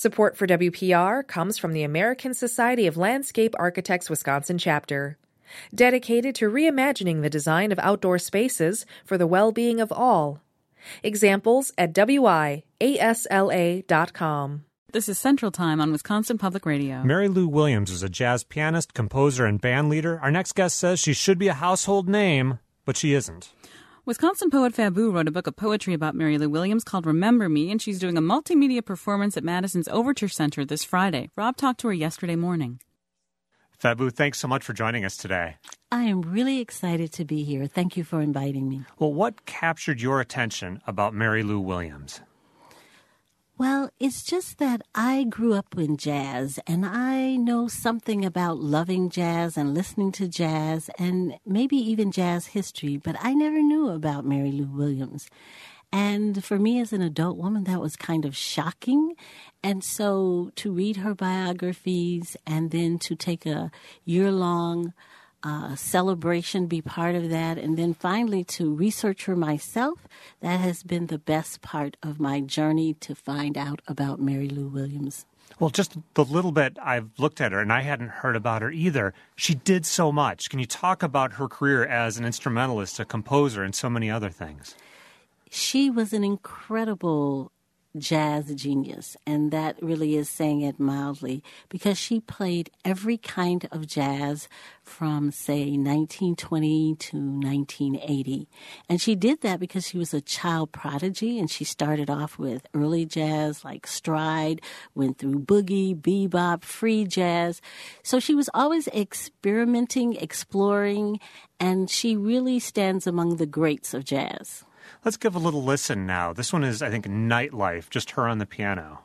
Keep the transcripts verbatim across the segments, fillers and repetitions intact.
Support for W P R comes from the American Society of Landscape Architects Wisconsin chapter, dedicated to reimagining the design of outdoor spaces for the well-being of all. Examples at W I A S L A dot com. This is Central Time on Wisconsin Public Radio. Mary Lou Williams is a jazz pianist, composer, and band leader. Our next guest says she should be a household name, but she isn't. Wisconsin poet Fabu wrote a book of poetry about Mary Lou Williams called Remember Me, and she's doing a multimedia performance at Madison's Overture Center this Friday. Rob talked to her yesterday morning. Fabu, thanks so much for joining us today. I am really excited to be here. Thank you for inviting me. Well, what captured your attention about Mary Lou Williams? Well, it's just that I grew up in jazz, and I know something about loving jazz and listening to jazz and maybe even jazz history, but I never knew about Mary Lou Williams. And for me as an adult woman, that was kind of shocking. And so to read her biographies and then to take a year-long Uh, celebration, be part of that, and then finally to research her myself, that has been the best part of my journey to find out about Mary Lou Williams. Well, just the little bit I've looked at her, and I hadn't heard about her either, she did so much. Can you talk about her career as an instrumentalist, a composer, and so many other things? She was an incredible jazz genius, and that really is saying it mildly, because she played every kind of jazz from, say, nineteen twenty to nineteen eighty. And she did that because she was a child prodigy, and she started off with early jazz like stride, went through boogie, bebop, free jazz. So she was always experimenting, exploring, and she really stands among the greats of jazz. Let's give a little listen now. This one is, I think, Nightlife, just her on the piano.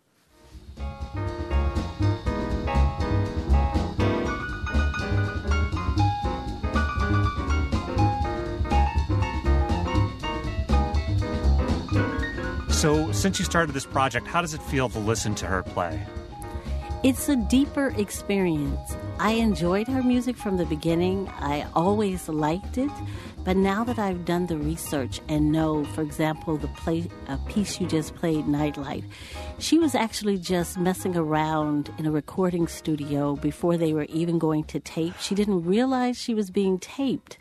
So, since you started this project, how does it feel to listen to her play? It's a deeper experience. I enjoyed her music from the beginning. I always liked it. But now that I've done the research and know, for example, the play, a piece you just played, Nightlife, she was actually just messing around in a recording studio before they were even going to tape. She didn't realize she was being taped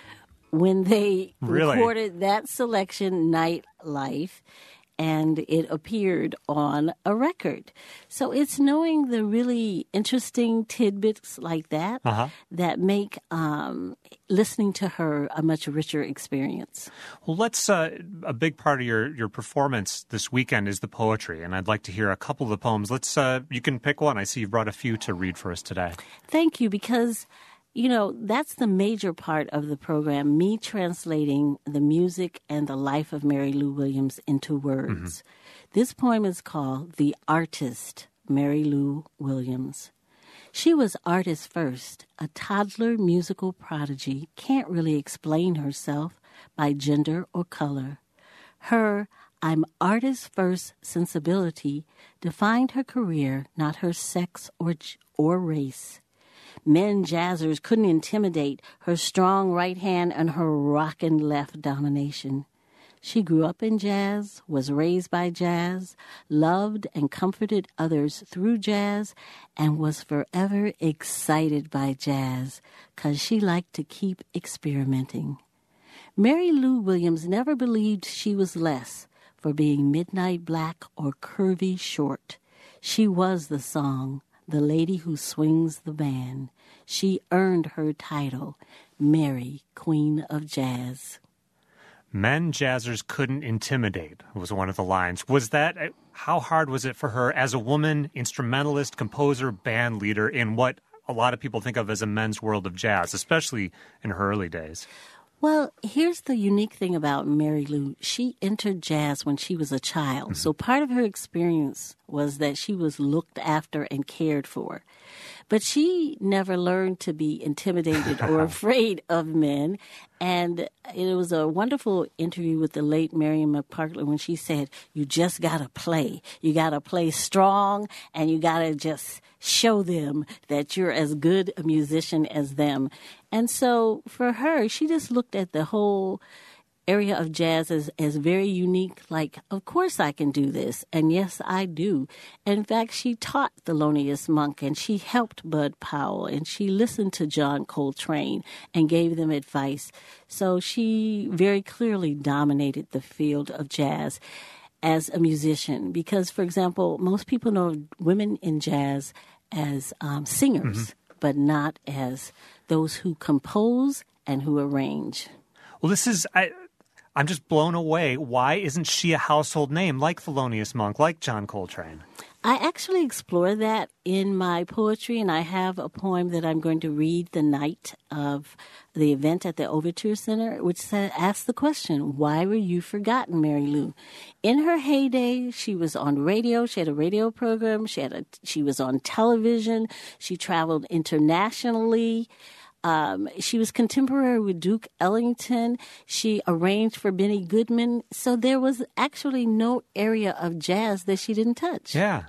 when they really? recorded that selection, Nightlife, and it appeared on a record. So it's knowing the really interesting tidbits like that uh-huh. that make um, listening to her a much richer experience. Well, let's, uh, a big part of your, your performance this weekend is the poetry, and I'd like to hear a couple of the poems. Let's, uh, you can pick one. I see you brought a few to read for us today. Thank you, because you know, that's the major part of the program, me translating the music and the life of Mary Lou Williams into words. Mm-hmm. This poem is called The Artist, Mary Lou Williams. She was artist first, a toddler musical prodigy, can't really explain herself by gender or color. Her I'm artist first sensibility defined her career, not her sex or or race. Men jazzers couldn't intimidate her strong right hand and her rockin' left domination. She grew up in jazz, was raised by jazz, loved and comforted others through jazz, and was forever excited by jazz, 'cause she liked to keep experimenting. Mary Lou Williams never believed she was less for being midnight black or curvy short. She was the song, the lady who swings the band. She earned her title, Mary, Queen of Jazz. Men jazzers couldn't intimidate was one of the lines. Was that, how hard was it for her as a woman, instrumentalist, composer, band leader in what a lot of people think of as a men's world of jazz, especially in her early days? Well, here's the unique thing about Mary Lou. She entered jazz when she was a child. Mm-hmm. So part of her experience was that she was looked after and cared for. But she never learned to be intimidated or afraid of men. And it was a wonderful interview with the late Miriam McPartland when she said, you just got to play. You got to play strong, and you got to just show them that you're as good a musician as them. And so for her, she just looked at the whole area of jazz as, as very unique, like, of course I can do this. And yes, I do. In fact, she taught Thelonious Monk, and she helped Bud Powell, and she listened to John Coltrane and gave them advice. So she very clearly dominated the field of jazz as a musician. Because, for example, most people know women in jazz as um, singers, mm-hmm. but not as those who compose and who arrange. Well, this is... I... I'm just blown away. Why isn't she a household name like Thelonious Monk, like John Coltrane? I actually explore that in my poetry, and I have a poem that I'm going to read the night of the event at the Overture Center, which asks the question, why were you forgotten, Mary Lou? In her heyday, she was on radio. She had a radio program. She had a, she was on television. She traveled internationally. Um, she was contemporary with Duke Ellington. She arranged for Benny Goodman. So there was actually no area of jazz that she didn't touch. Yeah.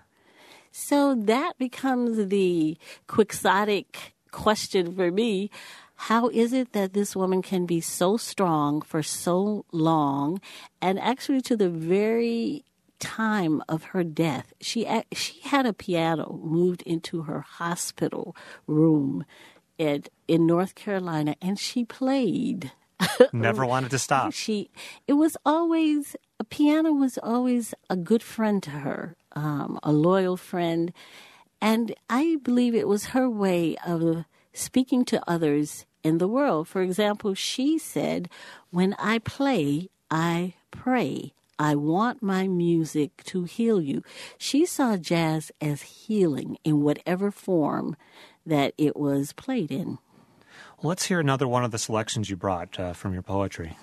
So that becomes the quixotic question for me. How is it that this woman can be so strong for so long, and actually to the very time of her death, she she had a piano moved into her hospital room At, in North Carolina, and she played. Never wanted to stop. She, it was always, a piano was always a good friend to her, um, a loyal friend. And I believe it was her way of speaking to others in the world. For example, she said, when I play, I pray. I want my music to heal you. She saw jazz as healing in whatever form that it was played in. Well, let's hear another one of the selections you brought uh, from your poetry.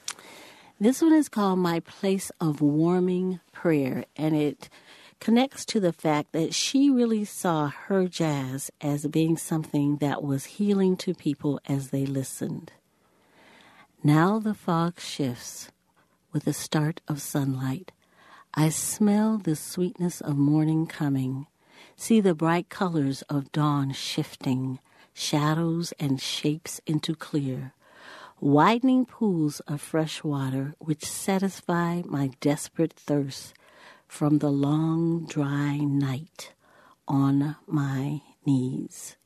This one is called My Place of Warming Prayer, and it connects to the fact that she really saw her jazz as being something that was healing to people as they listened. Now the fog shifts with the start of sunlight. I smell the sweetness of morning coming. See the bright colors of dawn shifting, shadows and shapes into clear, widening pools of fresh water which satisfy my desperate thirst from the long, dry night on my knees.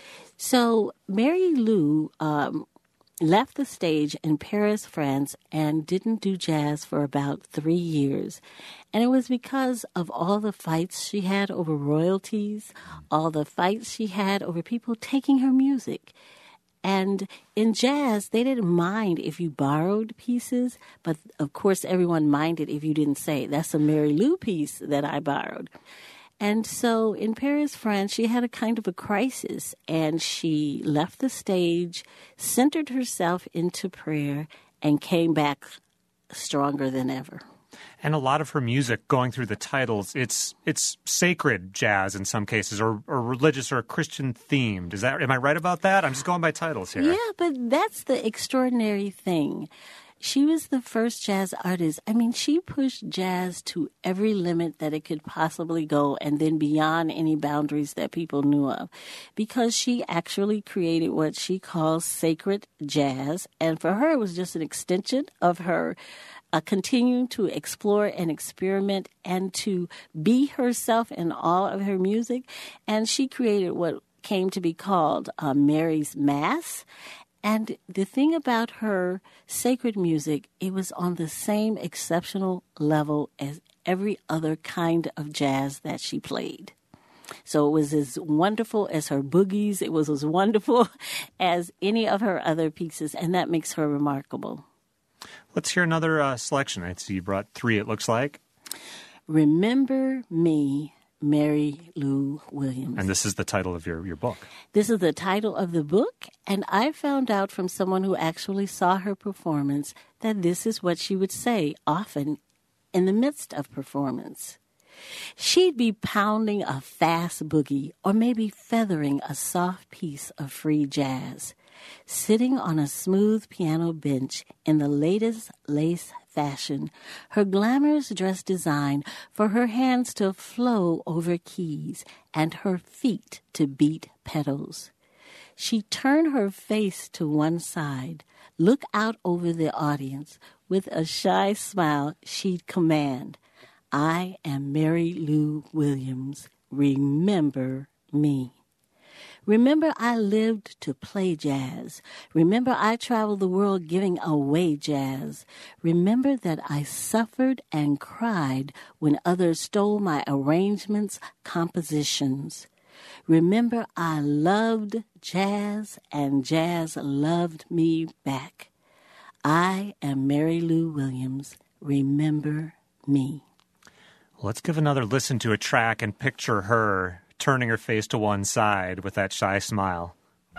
So Mary Lou um, left the stage in Paris, France, and didn't do jazz for about three years. And it was because of all the fights she had over royalties, all the fights she had over people taking her music. And in jazz, they didn't mind if you borrowed pieces, but of course everyone minded if you didn't say, that's a Mary Lou piece that I borrowed. And so in Paris, France, she had a kind of a crisis, and she left the stage, centered herself into prayer, and came back stronger than ever. And a lot of her music, going through the titles, it's it's sacred jazz in some cases, or, or religious or Christian themed. Is that, am I right about that? I'm just going by titles here. Yeah, but that's the extraordinary thing. She was the first jazz artist. I mean, she pushed jazz to every limit that it could possibly go, and then beyond any boundaries that people knew of, because she actually created what she calls sacred jazz. And for her, it was just an extension of her uh, continuing to explore and experiment and to be herself in all of her music. And she created what came to be called uh, Mary's Mass. And the thing about her sacred music, it was on the same exceptional level as every other kind of jazz that she played. So it was as wonderful as her boogies. It was as wonderful as any of her other pieces, and that makes her remarkable. Let's hear another uh, selection. I see you brought three, it looks like. Remember Me, Mary Lou Williams. And this is the title of your, your book. This is the title of the book, and I found out from someone who actually saw her performance that this is what she would say often in the midst of performance. She'd be pounding a fast boogie or maybe feathering a soft piece of free jazz, sitting on a smooth piano bench in the latest lace fashion, her glamorous dress designed for her hands to flow over keys and her feet to beat pedals. She'd turn her face to one side, look out over the audience. With a shy smile, she'd command, "I am Mary Lou Williams. Remember me." Remember I lived to play jazz. Remember I traveled the world giving away jazz. Remember that I suffered and cried when others stole my arrangements, compositions. Remember I loved jazz and jazz loved me back. I am Mary Lou Williams. Remember me. Let's give another listen to a track and picture her turning her face to one side with that shy smile.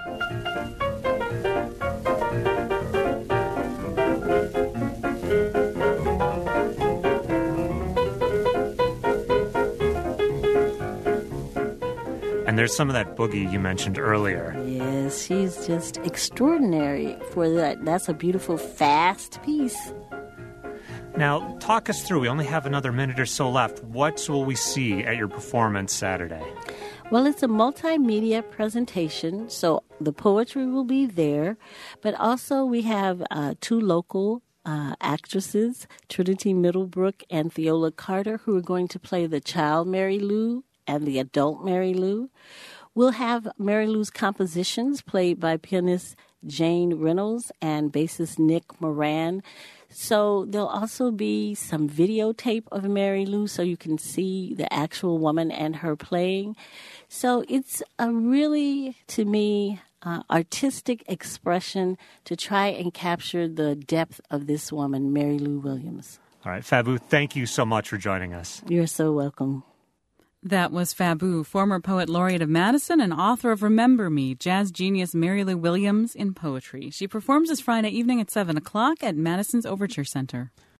And there's some of that boogie you mentioned earlier. Yes, she's just extraordinary for that. That's a beautiful, fast piece. Now, talk us through. We only have another minute or so left. What will we see at your performance Saturday? Well, it's a multimedia presentation, so the poetry will be there. But also we have uh, two local uh, actresses, Trinity Middlebrook and Theola Carter, who are going to play the child Mary Lou and the adult Mary Lou. We'll have Mary Lou's compositions played by pianist Jane Reynolds and bassist Nick Moran. So there'll also be some videotape of Mary Lou so you can see the actual woman and her playing. So it's a really, to me, uh, artistic expression to try and capture the depth of this woman, Mary Lou Williams. All right, Fabu, thank you so much for joining us. You're so welcome. That was Fabu, former poet laureate of Madison and author of Remember Me, jazz genius Mary Lou Williams in poetry. She performs this Friday evening at seven o'clock at Madison's Overture Center.